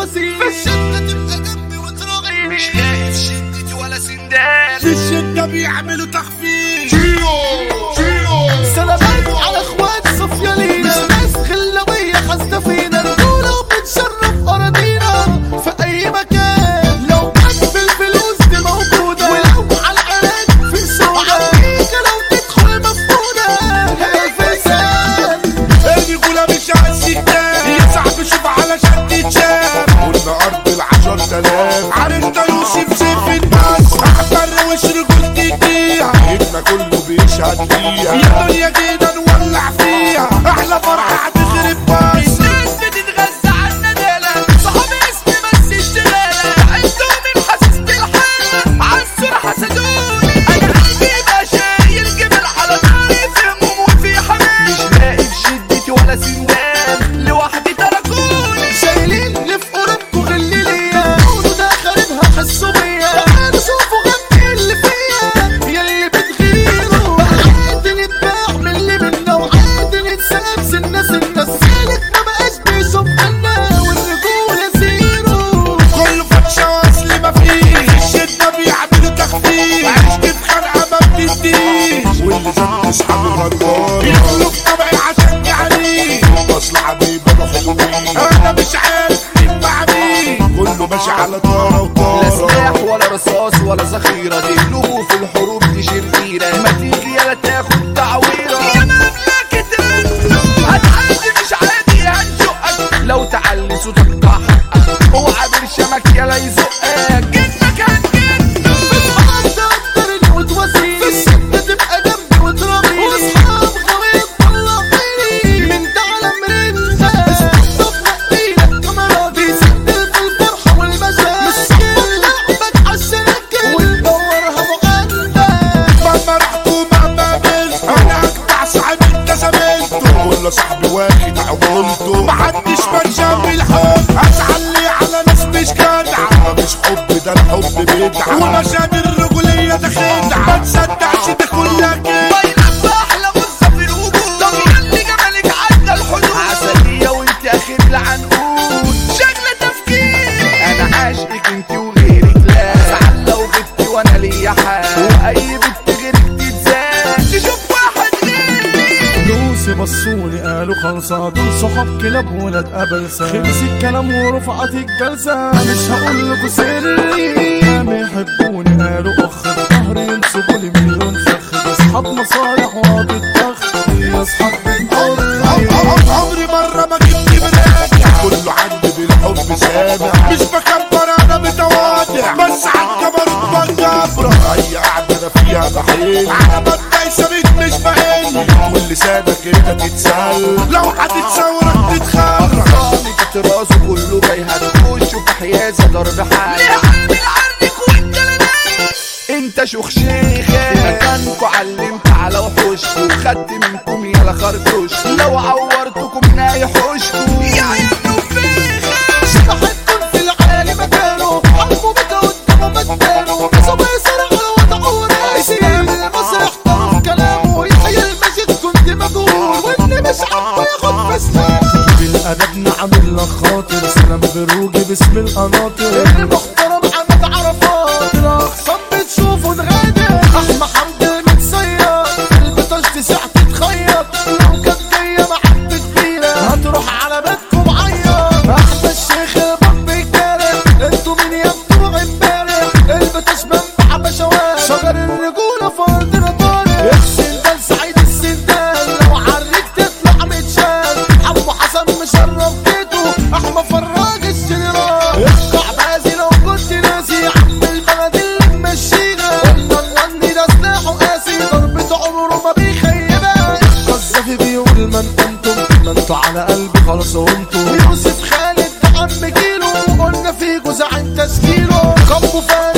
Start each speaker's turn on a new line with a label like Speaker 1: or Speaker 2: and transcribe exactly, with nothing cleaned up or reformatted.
Speaker 1: والوسيل، في الشدة تبقى جنبي وتراغي، مش لاقي في شدتي ولا سندان، في الشدة بيعملوا تخفيف. سلامات على اخوات صفيالين، مش ناس خلوية حاسة فينا رجولة وبنشرف اراضينا في اي مكان، لو كان في الفلوس دي موجودة، ولو على العراق في سودا، وعمريكا لو تدخل مفقودة هي الفرسان. الرجولة مش عالسكتان، يا صاحبي شوف علشان تتشاف، قلنا ارض العشر تلاف، عرفت يوسف سيف الناس، احضر وش رجولتي فيها، ابنا كله بيشهد فيها، يا دنيا كده نولع فيها، احلى فرحة هتخرب بس. الناس بتتغذى عالندالة، صحابي اسمي بس اشتغالة، انتوا من حاسس بالحالة، عالسرعة حسدوني، انا قلبي بقى شايل جبل على ناري، في هموم وفي حمام، مش لاقي في شدتي ولا سندان، لوحدي تركوني، شايلين اللي في قربكوا غلي ليا، قولوا ده خاربها حسوا بيا، تعالوا شوفوا غني اللي فيا، يا اللي بتغيروا عادي نتباع من اللي منا، وعادي نتساب سنة سنة، السالك ما بقاش بيشوف عنا، والرجولة زيرو، كله فتشة واصل ما فيش، الشدة بيعملوا تخفيف، عشت في خنقة ما بتديش، واللي زاد اصحابي غدار، يدخلوا في طبعي عشان يعني، اصل حبيبي انا حلوين، انا مش عارف مين مع مين، كله ماشي على طارة وطارة، لا سلاح ولا رصاص ولا ذخيرة، تقلبوا في الحروب دي شريرة، ما تيجي يلا تاخد تعويرة، يا مملكة النور هتعدي مش عادي هنشقك، لو تعلي صوتك ضحك، اوعى برشامك يلا يزقك، جنك هنجنك، في الحرام تقدرني وتواسيني، في الشدة تبقى جنبي وتراضيني، واصحاب غريب طلعيني، من ده على مرنة، استخطف نقيلك كاميراتي، سجل في الفرحة والمشاعر، مش لعبك عالشركة وندورها مغنى، مهما رحت ومهما قابلت، انا اجدع صاحب انت زميلته، كل صاحبي واخد عمولته، محدش منشا بالحب، ازعل لي على ناس مش جدع، مش حب ده الحب بدع، ومشاهد الرجولية ده خدع، ما تصدقش ده كلها كده، باينة احلى غصة في الوجود، طب ياللي جمالك عدى الحدود، عسلية وانت اخر العنقود، شكل تفكير انا عاشقك انت وغيرك لا، ازعل لو غبتي وانا ليا حال، واي بنت غيرك تتزاد، تشوف واحد غيري،
Speaker 2: لوسي بصوني قالوا خلصة، دول صحاب كلاب ولاد أبلسة، خلص الكلام ورفعت الجلسة، مش هقول لكوا سري، ما يحبوني قالوا أخ، الظهر ينسبوا لي مليون فخ، أصحاب مصالح وقت الضغط، يا أصحاب بتقولي
Speaker 1: عمري مرة ما جبت براجع، كله عندي بالحب سامع، مش بكبر انا متواضع، بس عالكبر بجبرة، اي قعدة انا فيها بحيل، على ما الدايسة بيت مش بقل، ولسانك كده تتسل، لو هتتصورك تتخرج،
Speaker 3: صامت راسه كله جاي هتخش في حيازة ضرب حاجة،
Speaker 1: ليه عامل عنك وانت لنايم،
Speaker 3: انت شيخ شيخة مكانكوا علمت على وحوشكوا، وخدت منكم يالا خرطوش، لو عورتكم نايحوشكوا،
Speaker 1: يا عيال نفيخة، شبحتكم في العالي مكانه، حبوا بدا قدامه مدانه، صبي سرع وضعوا راسي، المسرح طرف كلامه، يحيى المجد كنت مجهول، واللي مش عارفه ياخد بسنانه،
Speaker 2: بالأدب نعمل لك خاطر، سلام بروجي باسم القناطر،
Speaker 1: المحترم حمد عرفات، الاخصام بتشوفه اتغادر، احمى حمد متصير، البطاش تسع تتخيط، لو كانت جايه محبه كبيره، هتروح على بيتكم عيط، احمد الشيخ الباب الجارح، انتوا مين يا بتوع امبارح، البطاش منبع بشوات، شجر الرجوله في ارضنا طارق، السندال سعيد السندال، لو عريك تطلع متشال، عمو حسن مشرف بيته، احمى فراج الجنرال، افتح بازي لو كنت ناسي، عم البلد اللي ممشينا، قلنا نغني ده سلاحه قاسي، ضربة عمره ما بيخيبها،
Speaker 2: قذافي بيقول من انتم، ما انتوا على قلبي خلاص وانتوا،
Speaker 1: يوسف خالد ده عم جيله، وقلنا في جزع تسجيله، كبوا فارس